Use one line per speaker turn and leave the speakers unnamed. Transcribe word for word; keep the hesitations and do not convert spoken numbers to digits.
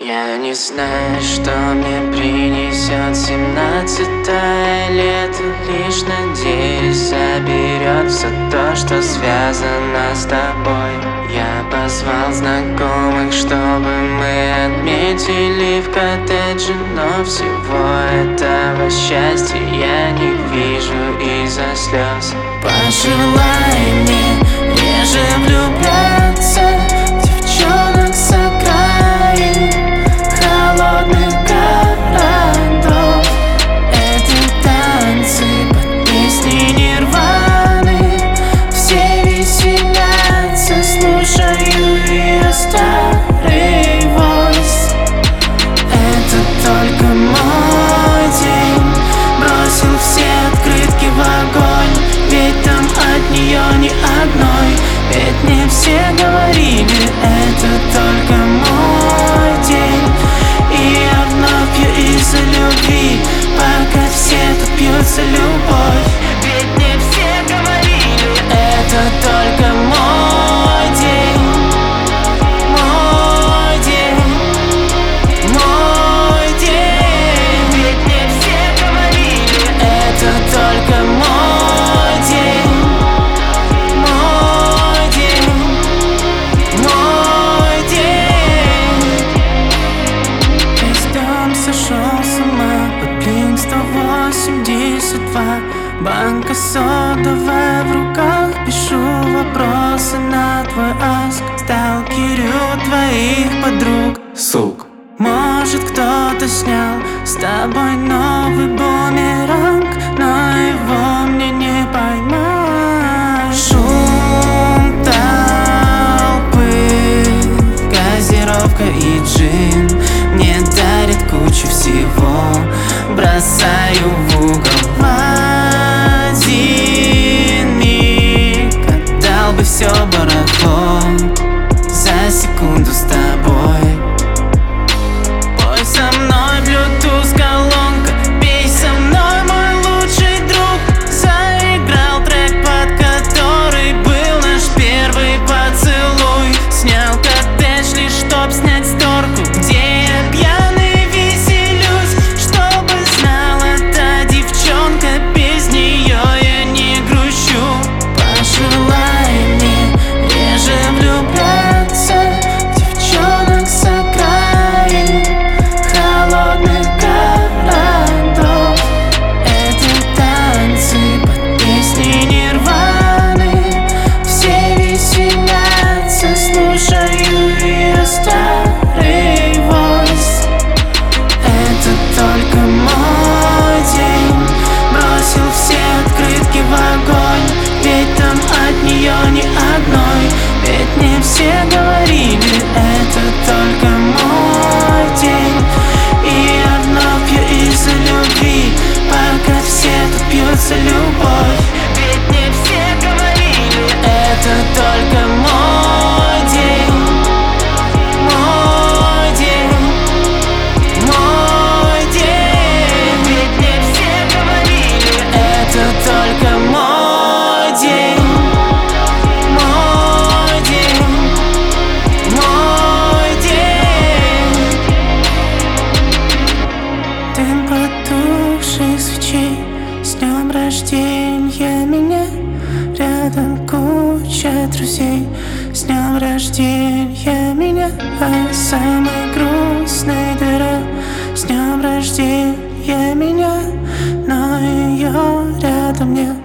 Я не знаю, что мне принесет семнадцатое лето. Лишь надеюсь, заберет все то, что связано с тобой. Я позвал знакомых, чтобы мы отметили в коттедже, но всего этого счастья я не вижу из-за слез. Пожелай мне реже влюбляться, девчонок с окраин холодных городов. Это танцы под песни Нирваны. Все веселятся, слушаю ее старый войс. Это только мой день. Бросил все открытки в огонь, ведь там от нее ни одной. Ведь мне все говорили, это только мой день. И я вновь пью из-за любви, пока все тут пьются любовь. Ведь мне все говорили, это только мой день. Мой день, мой день. Ведь мне все говорили, это только мой день. Мой день, мой день. Весь дом сошел с ума под Блинк сто восемьдесят два. Банка содовая в руках, пишу вопросы на твой аск. Сталкерю твоих подруг, сук. Может, кто-то снял с тобой новый бумеранг, но его мне не поймать. Шум толпы, газировка и джин мне дарит кучу всего. Бросаю в угол в один миг, отдал бы все барахло за секунду с тобой. Пой со мной, Bluetooth колонка, пей со мной, мой лучший друг. Заиграл трек, под который был наш первый поцелуй. Снял коттедж лишь чтоб снять сторку, где я пьяный веселюсь. Чтобы знала та девчонка, без нее я не грущу. Пожелай мне реже влюбляться, девчонок с окраин холодных городов. Это танцы под песни Нирваны. Все веселятся, слушаю ее старый войс. Это только мой день. Бросил все открытки в огонь, ведь там от нее ни одной. Ведь мне все говорили, это только мой день. И я вновь пью из-за любви, пока все тут пьются любовь. Ведь мне все говорили, это только мой день. Мой день, мой день. Ведь мне все говорили, это только мой день. Мой день, мой день. Дым потухших свечей, с днем рождения меня. Рядом куча друзей, с днем рождения меня. А самой грустной дыра, с днем рождения меня. Но ее рядом нет.